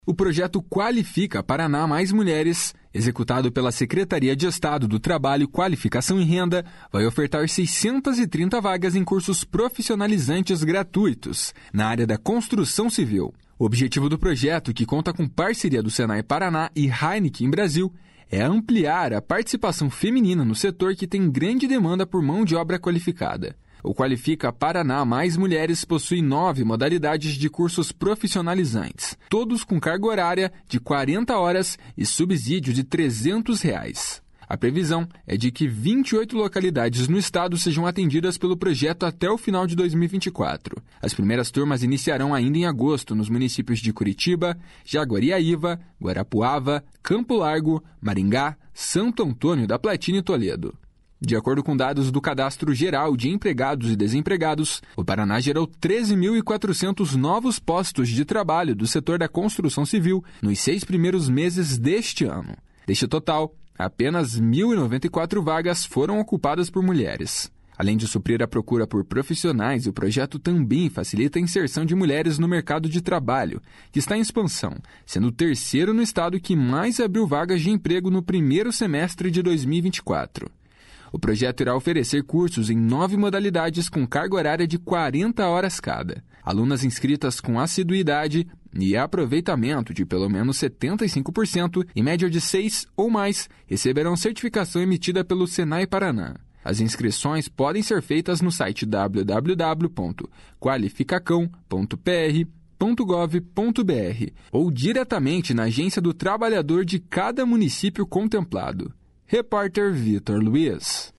O projeto Qualifica Paraná Mais Mulheres, executado pela Secretaria de Estado do Trabalho, Qualificação e Renda, vai ofertar 630 vagas em cursos profissionalizantes gratuitos na área da construção civil. O objetivo do projeto, que conta com parceria do Senai Paraná e Heineken Brasil, é ampliar a participação feminina no setor que tem grande demanda por mão de obra qualificada. O Qualifica Paraná Mais Mulheres possui 9 modalidades de cursos profissionalizantes, todos com carga horária de 40 horas e subsídio de R$ 300. A previsão é de que 28 localidades no estado sejam atendidas pelo projeto até o final de 2024. As primeiras turmas iniciarão ainda em agosto nos municípios de Curitiba, Jaguariaíva, Guarapuava, Campo Largo, Maringá, Santo Antônio da Platina e Toledo. De acordo com dados do Cadastro Geral de Empregados e Desempregados, o Paraná gerou 13.400 novos postos de trabalho do setor da construção civil nos 6 primeiros meses deste ano. Deste total, apenas 1.094 vagas foram ocupadas por mulheres. Além de suprir a procura por profissionais, o projeto também facilita a inserção de mulheres no mercado de trabalho, que está em expansão, sendo o terceiro no estado que mais abriu vagas de emprego no primeiro semestre de 2024. O projeto irá oferecer cursos em 9 modalidades com carga horária de 40 horas cada. Alunas inscritas com assiduidade e aproveitamento de pelo menos 75% e média de 6 ou mais receberão certificação emitida pelo Senai Paraná. As inscrições podem ser feitas no site www.qualificacão.pr.gov.br ou diretamente na agência do trabalhador de cada município contemplado. Repórter Vitor Luiz.